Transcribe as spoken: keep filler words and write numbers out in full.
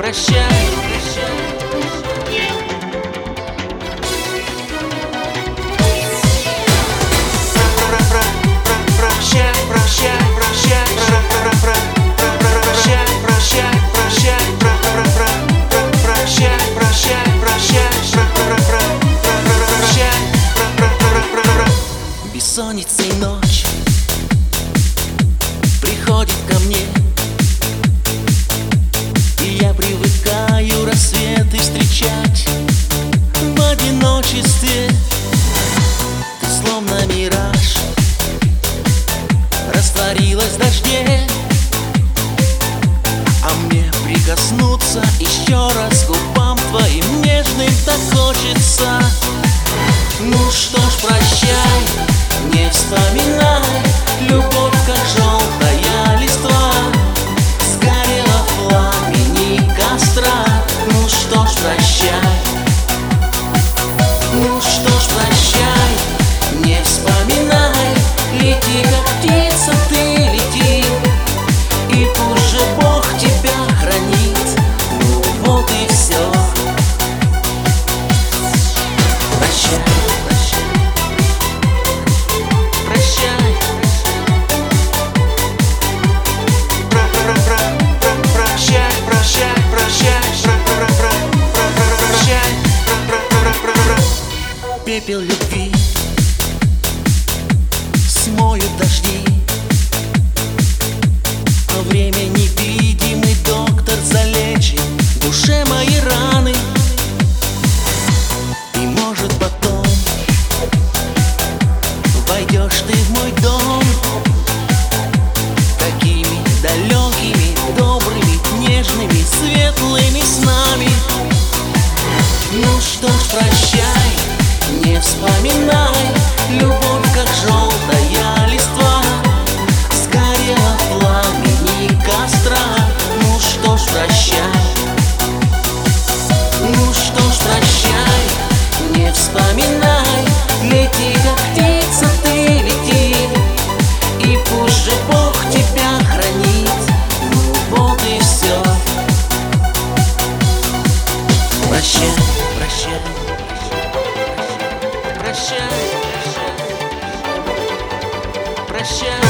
прощай, прощай. Прощай, прощай, прощай, прощай, прощай, прощай, прощай, прощай, прощай. Бессонницей ночь приходит ко мне, и я привыкаю рассветы встречать в одиночестве. Ты словно мираж растворилась в дожде, а мне прикоснуться еще раз к губам твоим нежным так хочется. Ну что ж, прощай, не вспоминай, любовь как желтая листва сгорела в пламени костра. Ну что ж, прощай, ну что ж, прощай, не вспоминай, лети как птица, ты лети, и пусть же Бог тебя хранит. Ну вот и все. Прощай, прощай, прощай, прощай, прощай, прощай. Пепел любви смоют дожди, а время невидимый доктор залечит в душе мои раны. И может потом войдешь ты в мой дом такими далекими, добрыми, нежными, светлыми снами. Ну что ж, прощай, не вспоминай, любовь как желтая листва сгорела в пламени костра. Ну что ж, прощай, ну что ж, прощай, не вспоминай, лети как птица, ты лети, и пусть же Бог тебя хранит. Ну вот и все. Прощай, прощай, прощай, прощай, прощай.